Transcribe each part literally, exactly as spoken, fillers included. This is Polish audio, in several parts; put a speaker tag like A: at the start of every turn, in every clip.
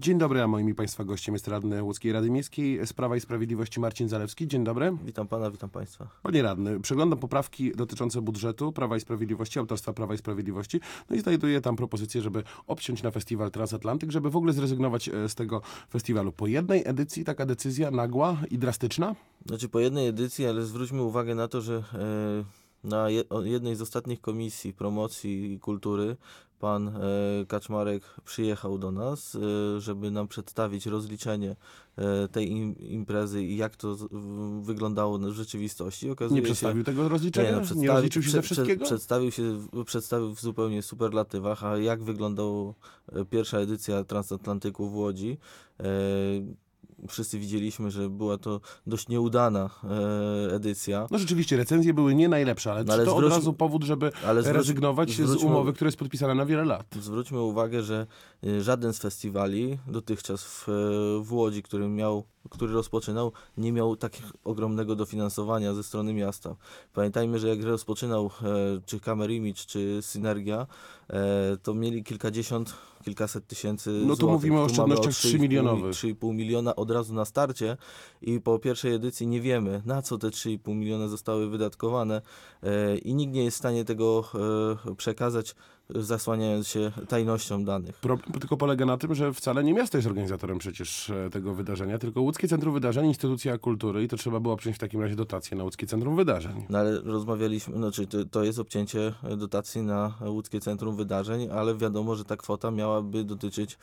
A: Dzień dobry, a moim i Państwa gościem jest radny Łódzkiej Rady Miejskiej z Prawa i Sprawiedliwości Marcin Zalewski. Dzień dobry.
B: Witam pana, witam państwa.
A: Panie radny, przeglądam poprawki dotyczące budżetu Prawa i Sprawiedliwości, autorstwa Prawa i Sprawiedliwości, no i znajduję tam propozycję, żeby obciąć na festiwal Transatlantyk, żeby w ogóle zrezygnować z tego festiwalu. Po jednej edycji taka decyzja nagła i drastyczna?
B: Znaczy po jednej edycji, ale zwróćmy uwagę na to, że e, na je, jednej z ostatnich komisji promocji i kultury pan e, Kaczmarek przyjechał do nas, e, żeby nam przedstawić rozliczenie e, tej im, imprezy i jak to z, w, wyglądało w rzeczywistości. Okazuje
A: nie przedstawił
B: się,
A: tego rozliczenia? Nie, no,
B: przedstawi,
A: nie rozliczył się
B: prze,
A: ze wszystkiego?
B: Przedstawił się, przedstawił w zupełnie superlatywach, a jak wyglądała pierwsza edycja Transatlantyku w Łodzi. E, Wszyscy widzieliśmy, że była to dość nieudana e, edycja.
A: No rzeczywiście, recenzje były nie najlepsze, ale, no, ale czy to zwróć, od razu powód, żeby ale zwróć, rezygnować zwróćmy, z umowy, która jest podpisana na wiele lat?
B: Zwróćmy uwagę, że żaden z festiwali dotychczas w, w Łodzi, który miał, który rozpoczynał, nie miał takiego ogromnego dofinansowania ze strony miasta. Pamiętajmy, że jak rozpoczynał e, czy Kamer Image, czy Synergia, e, to mieli kilkadziesiąt, kilkaset tysięcy
A: No tu
B: złotych.
A: mówimy o oszczędnościach trzy milionowych.
B: trzy i pół miliona od razu na starcie i po pierwszej edycji nie wiemy, na co te trzy i pół miliona zostały wydatkowane e, i nikt nie jest w stanie tego e, przekazać, zasłaniając się tajnością danych.
A: Problem tylko polega na tym, że wcale nie miasto jest organizatorem przecież tego wydarzenia, tylko Łódzkie Centrum Wydarzeń, Instytucja Kultury i to trzeba było obciąć w takim razie dotację na Łódzkie Centrum Wydarzeń.
B: No ale rozmawialiśmy, znaczy to, to jest obcięcie dotacji na Łódzkie Centrum Wydarzeń, ale wiadomo, że ta kwota miałaby dotyczyć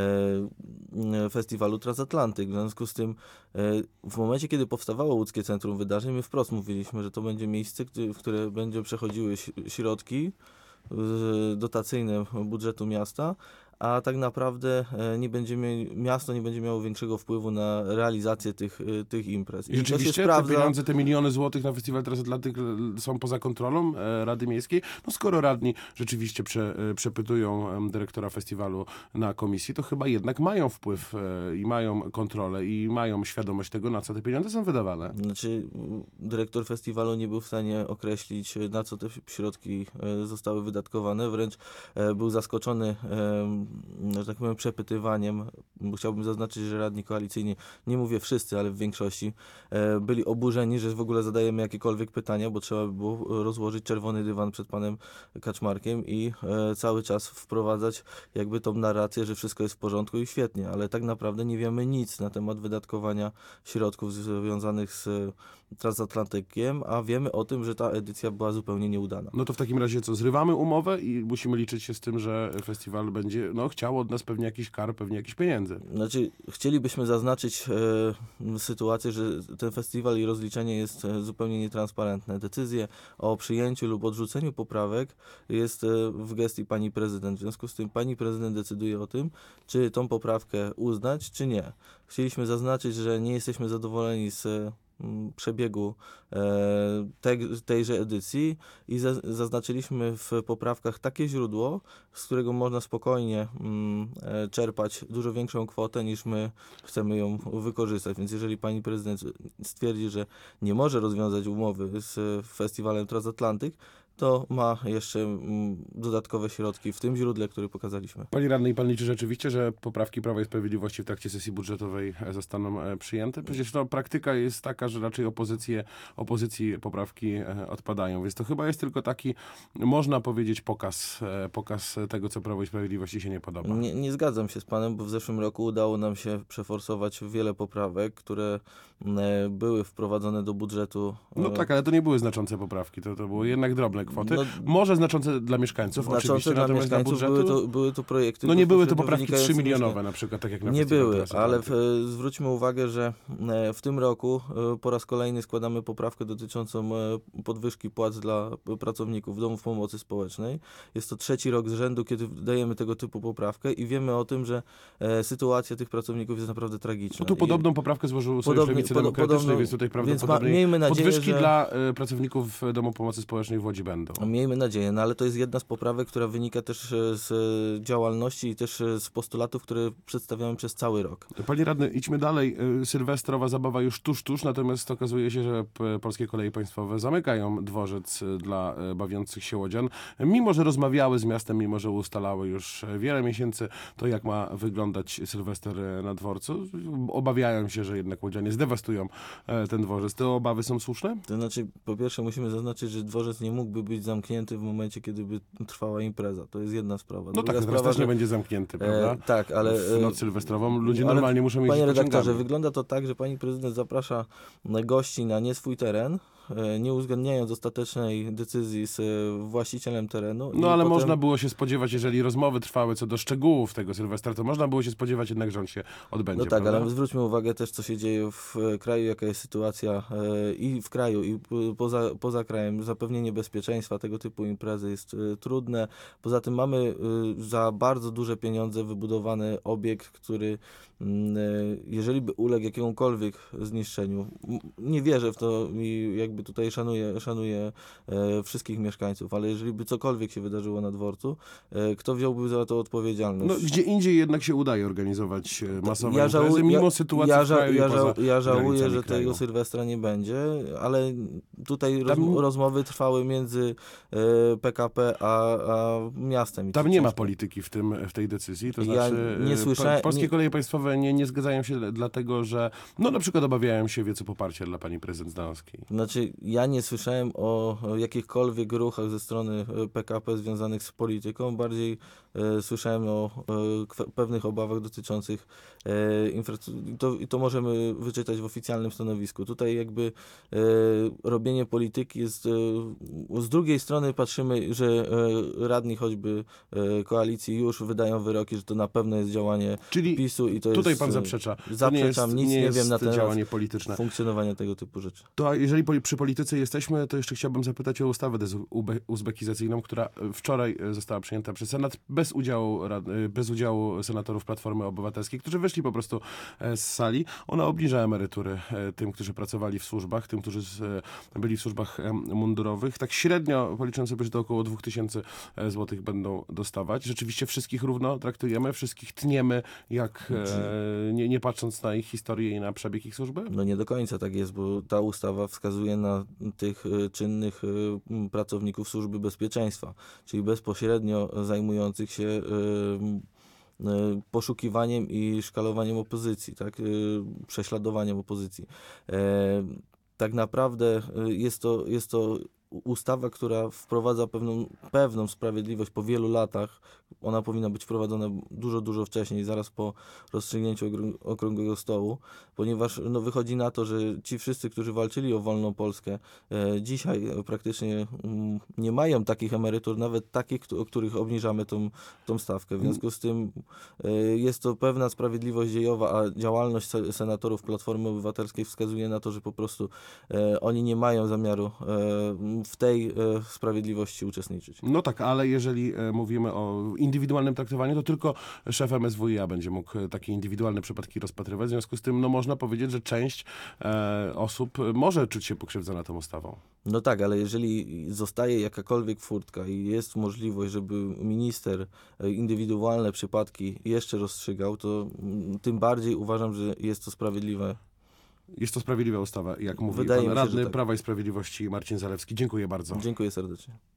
B: e, festiwalu Transatlantyk. W związku z tym e, w momencie, kiedy powstawało Łódzkie Centrum Wydarzeń, my wprost mówiliśmy, że to będzie miejsce, w które będzie przechodziły środki dotacyjne budżetu miasta, a tak naprawdę nie będzie mie- miasto nie będzie miało większego wpływu na realizację tych, tych imprez.
A: I, I rzeczywiście te sprawdza... pieniądze, te miliony złotych na Festiwal Transatlantyk są poza kontrolą e, Rady Miejskiej? No skoro radni rzeczywiście prze, e, przepytują e, dyrektora festiwalu na komisji, to chyba jednak mają wpływ e, i mają kontrolę i mają świadomość tego, na co te pieniądze są wydawane.
B: Znaczy dyrektor festiwalu nie był w stanie określić, na co te środki e, zostały wydatkowane, wręcz e, był zaskoczony e, że tak powiem, przepytywaniem, bo chciałbym zaznaczyć, że radni koalicyjni, nie mówię wszyscy, ale w większości, e, byli oburzeni, że w ogóle zadajemy jakiekolwiek pytania, bo trzeba by było rozłożyć czerwony dywan przed panem Kaczmarkiem i e, cały czas wprowadzać jakby tą narrację, że wszystko jest w porządku i świetnie, ale tak naprawdę nie wiemy nic na temat wydatkowania środków związanych z Transatlantykiem, a wiemy o tym, że ta edycja była zupełnie nieudana.
A: No to w takim razie co, zrywamy umowę i musimy liczyć się z tym, że festiwal będzie no, chciał od nas pewnie jakiś kar, pewnie jakichś pieniędzy.
B: Znaczy, chcielibyśmy zaznaczyć e, sytuację, że ten festiwal i rozliczenie jest e, zupełnie nietransparentne. Decyzję o przyjęciu lub odrzuceniu poprawek jest e, w gestii pani prezydent. W związku z tym pani prezydent decyduje o tym, czy tą poprawkę uznać, czy nie. Chcieliśmy zaznaczyć, że nie jesteśmy zadowoleni z przebiegu e, tej, tejże edycji i za, zaznaczyliśmy w poprawkach takie źródło, z którego można spokojnie mm, e, czerpać dużo większą kwotę niż my chcemy ją wykorzystać. Więc jeżeli pani prezydent stwierdzi, że nie może rozwiązać umowy z festiwalem Transatlantyk, to ma jeszcze mm, dodatkowe środki w tym źródle, które pokazaliśmy.
A: Panie radny, i pan liczy rzeczywiście, że poprawki Prawa i Sprawiedliwości w trakcie sesji budżetowej zostaną e, przyjęte? Przecież to praktyka jest taka, że raczej opozycje, opozycji poprawki e, odpadają, więc to chyba jest tylko taki, można powiedzieć, pokaz, e, pokaz tego, co Prawo i Sprawiedliwości się nie podoba.
B: Nie, nie zgadzam się z panem, bo w zeszłym roku udało nam się przeforsować wiele poprawek, które e, były wprowadzone do budżetu. E...
A: No tak, ale to nie były znaczące poprawki, to, to były jednak drobne kwoty. No, może znaczące dla mieszkańców,
B: znaczące
A: oczywiście,
B: dla
A: natomiast
B: mieszkańców
A: dla budżetu...
B: Były to, były to projekty...
A: No nie były to poprawki trzy milionowe na przykład, tak jak na
B: Nie były, ale
A: w,
B: zwróćmy uwagę, że w tym roku po raz kolejny składamy poprawkę dotyczącą podwyżki płac dla pracowników domów pomocy społecznej. Jest to trzeci rok z rzędu, kiedy dajemy tego typu poprawkę i wiemy o tym, że sytuacja tych pracowników jest naprawdę tragiczna.
A: No tu podobną
B: I poprawkę
A: złożył Sojusz Lewicy Demokratycznej, więc tutaj prawdopodobnie
B: więc ma, miejmy nadzieję,
A: podwyżki
B: że...
A: dla y, pracowników Domu Pomocy Społecznej w Łodzi będą. będą.
B: Miejmy nadzieję, no ale to jest jedna z poprawek, która wynika też e, z e, działalności i też e, z postulatów, które przedstawiamy przez cały rok.
A: Panie radny, idźmy dalej. Y, Sylwestrowa zabawa już tuż, tuż, natomiast okazuje się, że p- Polskie Koleje Państwowe zamykają dworzec y, dla y, bawiących się łodzian. Mimo, że rozmawiały z miastem, mimo, że ustalały już wiele miesięcy to, jak ma wyglądać Sylwester y, na dworcu. Obawiają się, że jednak łodzianie zdewastują y, ten dworzec. Te obawy są słuszne?
B: To znaczy, po pierwsze musimy zaznaczyć, że dworzec nie mógłby być zamknięty w momencie, kiedy by trwała impreza. To jest jedna sprawa.
A: No
B: Druga
A: tak, teraz
B: sprawa,
A: też nie
B: że,
A: będzie zamknięty, prawda?
B: e, tak, ale...
A: W noc sylwestrową ludzie
B: ale,
A: normalnie muszą mieć
B: Panie redaktorze,
A: pociągami.
B: wygląda to tak, że pani prezydent zaprasza gości na nie swój teren, e, nie uzgadniając ostatecznej decyzji z e, właścicielem terenu.
A: No
B: i
A: ale
B: potem...
A: można było się spodziewać, jeżeli rozmowy trwały co do szczegółów tego Sylwestra, to można było się spodziewać jednak, że on się odbędzie,
B: No tak,
A: prawda?
B: ale zwróćmy uwagę też, co się dzieje w e, kraju, jaka jest sytuacja e, i w kraju, i p- poza, poza krajem. Zapewnienie bezpieczeństwa tego typu imprezy jest e, trudne. Poza tym mamy e, za bardzo duże pieniądze wybudowany obiekt, który mm, e, jeżeli by uległ jakiemukolwiek zniszczeniu, m- nie wierzę w to i jakby tutaj szanuję, szanuję e, wszystkich mieszkańców, ale jeżeli by cokolwiek się wydarzyło na dworcu, e, kto wziąłby za to odpowiedzialność?
A: No, gdzie indziej jednak się udaje organizować e, masowe
B: Ja
A: imprezy,
B: żałuję,
A: mimo
B: ja,
A: sytuacji
B: ja,
A: w kraju
B: ja,
A: i poza
B: ża- ja żałuję,
A: granicami
B: że
A: kraju.
B: tego Sylwestra nie będzie, ale tutaj roz,
A: Tam-
B: rozmowy trwały między e, P K P a, a miastem. I
A: Tam
B: to
A: nie ma
B: ciężko.
A: polityki w, tym, w tej decyzji, to
B: Ja
A: znaczy
B: nie
A: e,
B: słyszałem-
A: po- Polskie
B: nie-
A: Koleje Państwowe nie, nie zgadzają się dla- dlatego, że no na przykład obawiają się wiecu poparcia dla pani prezydent Zdanowskiej.
B: Znaczy, ja nie słyszałem o o jakichkolwiek ruchach ze strony e, P K P związanych z polityką. Bardziej e, słyszałem o e, kwe- pewnych obawach dotyczących e, infrastruktury. I to, I to możemy wyczytać w oficjalnym stanowisku. Tutaj jakby e, robienie polityki jest... E, z drugiej strony patrzymy, że e, radni choćby e, koalicji już wydają wyroki, że to na pewno jest działanie
A: Czyli
B: PiSu i to
A: tutaj
B: jest...
A: pan
B: e,
A: zaprzecza. To
B: Zaprzeczam,
A: nie jest,
B: nic nie,
A: jest
B: wiem na ten
A: działanie polityczne.
B: funkcjonowania tego typu rzeczy.
A: To a jeżeli poli- przy polityce jesteśmy, to jeszcze chciałbym zapytać o ustawę dezube- uzbekizacyjną, która wczoraj e, została przyjęta przez Senat bez udziału, rad- e, bez udziału senatorów Platformy Obywatelskiej, którzy wyszli po prostu e, z sali. Ona obniża emerytury e, tym, którzy pracowali w służbach, tym, którzy z, e, byli w służbach e, mundurowych. Tak średnio, policzyłem sobie, że to około dwa tysiące złotych będą dostawać. Rzeczywiście wszystkich równo traktujemy, wszystkich tniemy, jak e, nie, nie patrząc na ich historię i na przebieg ich służby?
B: No nie do końca tak jest, bo ta ustawa wskazuje na tych y, czynnych y, m, pracowników Służby Bezpieczeństwa, czyli bezpośrednio zajmujących się y, y, poszukiwaniem i szkalowaniem opozycji, tak? y, prześladowaniem opozycji. E, tak naprawdę y, jest to, jest to ustawa, która wprowadza pewną, pewną sprawiedliwość po wielu latach. Ona powinna być wprowadzona dużo, dużo wcześniej, zaraz po rozstrzygnięciu okrą- okrągłego stołu, ponieważ no, wychodzi na to, że ci wszyscy, którzy walczyli o wolną Polskę, e, dzisiaj e, praktycznie mm, nie mają takich emerytur, nawet takich, któ- o których obniżamy tą, tą stawkę. W związku z tym e, jest to pewna sprawiedliwość dziejowa, a działalność se- senatorów Platformy Obywatelskiej wskazuje na to, że po prostu e, oni nie mają zamiaru e, w tej e, sprawiedliwości uczestniczyć.
A: No tak, ale jeżeli e, mówimy o indywidualnym traktowaniu, to tylko szef M S W i A będzie mógł e, takie indywidualne przypadki rozpatrywać. W związku z tym no, można powiedzieć, że część e, osób może czuć się pokrzywdzona tą ustawą.
B: No tak, ale jeżeli zostaje jakakolwiek furtka i jest możliwość, żeby minister e, indywidualne przypadki jeszcze rozstrzygał, to mm, tym bardziej uważam, że jest to sprawiedliwe.
A: Jest to sprawiedliwa ustawa, jak mówi
B: Wydaje
A: pan
B: mi się, że
A: radny
B: tak.
A: Prawa i Sprawiedliwości Marcin Zalewski. Dziękuję bardzo.
B: Dziękuję serdecznie.